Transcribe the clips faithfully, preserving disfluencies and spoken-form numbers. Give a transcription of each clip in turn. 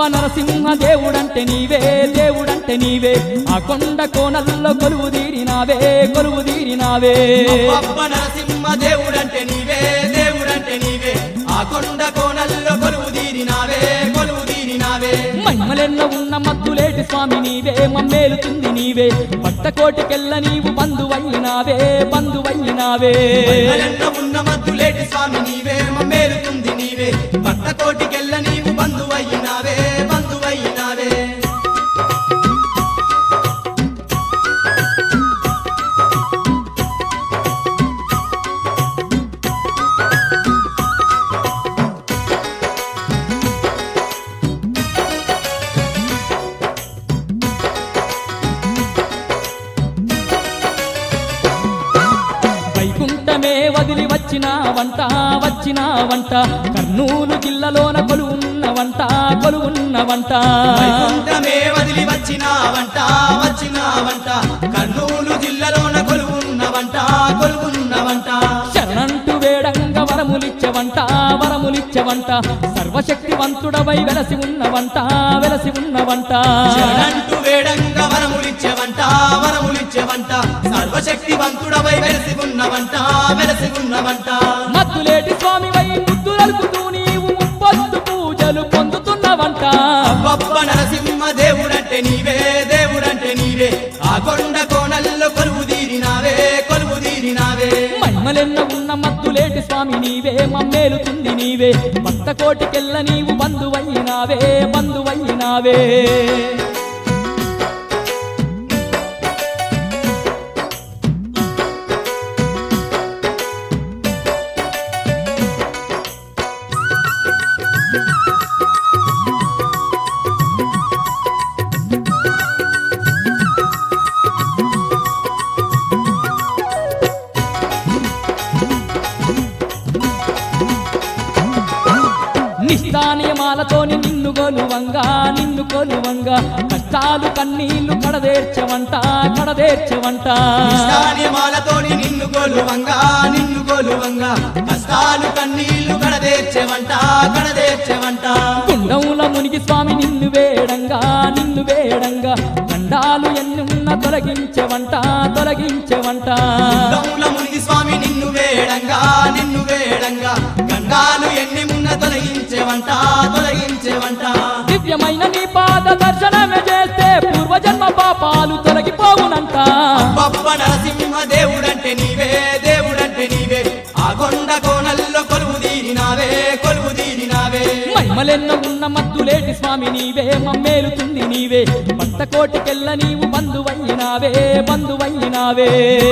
నరసింహ దేవుడంటే నీవే దేవుడంటే నీవే ఆ కొండ కోనల్లో కొలువు తీరినావే కొలువు తీరినావే అబ్బబ్బ నరసింహ దేవుడంటే నీవే దేవుడంటే నీవే ఆ కొండ కోనల్లో కొలువు తీరినావే కొలువు తీరినావే మహిమలెన్న ఉన్న మద్దులేటి స్వామి నీవే మమ్మేలుతుంది నీవే పట్టకోటికెళ్ళ నీవు బంధువయ్యినావే బంధువయ్యినావే మహిమలెన్న ఉన్న మద్దులేటి స్వామి నీవే మమ్మేలుతుంది నీవే పట్టకోటికెళ్ళ నీవు బంధువయ్యినావే బంధువయ్యినావే వైకుంఠమే వదిలి వచ్చిన వంట వచ్చిన వంట కర్నూలు జిల్లాలోన కొలువున్న వంట కొలువున్న వంట వైకుంఠమే వదిలి వచ్చిన వంట వచ్చిన వంట కర్నూలు జిల్లాలోన కొలువున్న వంట కొలువున్న వంట శరణంటు వేడంగా వరములిచ్చే వంట వరములిచ్చే వంట సర్వశక్తివంతుడవై వెలసి ఉన్న వంట వెలసి ఉన్న వంట శరణంటు వేడంగా వరములిచ్చే వంట వరములిచ్చే వంట సర్వశక్తివంతుడవై వెలసి ఉన్న వంట వెలసి ఉన్న వంట మద్దులేటి స్వామి వై ముద్దులరుకుతూ నీవు ముప్పొద్దు పూజలు పొందుతున్న వంట అబ్బబ్బ నరసింహ దేవుడంటే నీవే దేవుడంటే నీవే ఆ కొండ కోనల్లో కొలువు తీరినావే కొలువు తీరినావే మహిమలెన్న ఉన్న మద్దులేటి స్వామి నీవే మమ్మేలుతుంది నీవే భక్త కోటికెళ్ళ నీవు బంధువయ్యినావే బంధువయ్యినావే నిష్ఠానియమాలతోని నిన్ను కొలువంగా నిన్ను కొలువంగా కష్టాలు కన్నీళ్లు కడదేర్చవంట కడదేర్చవంట నిష్ఠానియమాలతోని నిన్ను కొలువంగా నిన్ను కొలువంగా కష్టాలు కన్నీళ్లు కడదేర్చేవంట కడదేర్చేవంట గుండముల మునిగి స్వామి నిన్ను వేడంగా నిన్ను వేడంగా గండాలు ఎన్నున్న తొలగించవంట తొలగించవంట గంగముల మునిగి స్వామి నిన్ను వేడంగా నిన్ను వేడంగా గంగాలు ఎన్ని మున్న తొలగించేవంట తొలగించేవంట దివ్యమైన నీ పాద దర్శనమే చేస్తే పూర్వజన్మ పాపాలు తొలగిపోవునంట అబ్బబ్బ నరసింహ దేవుడంటే నీవే దేవుడంటే నీవే ఆ కొండ కోనల్లో కొలువు తీరినావే కొలువు తీరినావే మహిమలెన్న ఉన్న మద్దులేటి స్వామి నీవే మమ్మేలుతుంది నీవే భక్త కోటికెళ్ళ నీవు బంధువయ్యినావే బంధువయ్యినావే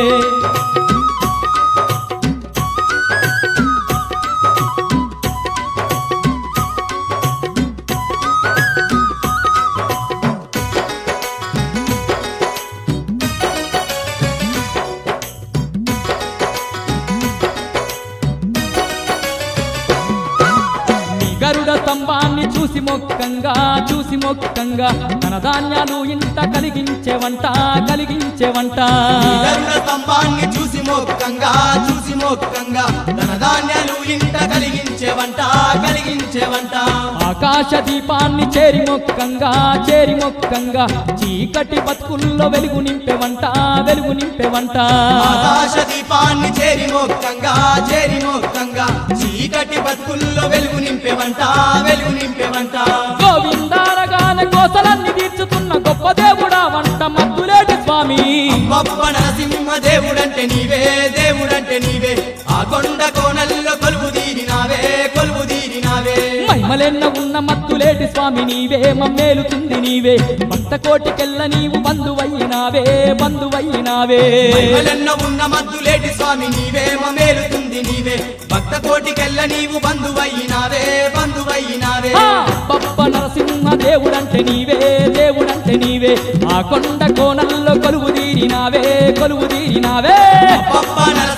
గరుడ స్తంభాన్ని చూసి మొక్కంగా చూసి మొక్కంగా తన ధాన్యాలు ఇంత కలిగించేవంట కలిగించేవంట గరుడ స్తంభాన్ని చూసి మొక్కంగా చూసి మొక్కంగా తన ధాన్యాలు ఇంట కలిగించేవంట కలిగించేవంట ఆకాశ దీపాన్ని చేరి మొక్కంగా చేరి మొక్కంగా చీకటి బతుకుల్లో వెలుగు నింపెవంట వెలుగు నింపెవంట ఆకాశ దీపాన్ని చేరి మొక్కంగా చేరి మొక్కంగా చీకటి బతుకుల్లో వెలుగు నింపేవంట వెలుగు నింపేవంట గోవిందారగాన కోసలన్నీ తీర్చుతున్న గొప్ప దేవుడా వంట మద్దులేటి స్వామి అబ్బబ్బ నరసింహ దేవుడంటే నీవే దేవుడంటే నీవే ఆ కొండ కోనల్లో కొలువు తీరినావే కొలువు తీరినావే మహిమలెన్న ఉన్న మద్దులేటి స్వామి నీవే మమ్మేలుతుంది నీవే భక్త కోటికెళ్ళ నీవు బంధువయ్యినావే బంధువయ్యినావే మహిమలెన్న ఉన్న మద్దులేటి స్వామి నీవే మమేలుతుంది నీవే భక్త కోటికెళ్ళ నీవు బంధువయ్యినావే బంధువయ్యినావే బప్ప నరసింహ దేవుడంటే నీవే దేవుడంటే నీవే ఆ కొండ కోనల్లో కొలువు తీరినావే కొలువు తీరినావే అబ్బబ్బ నరసింహ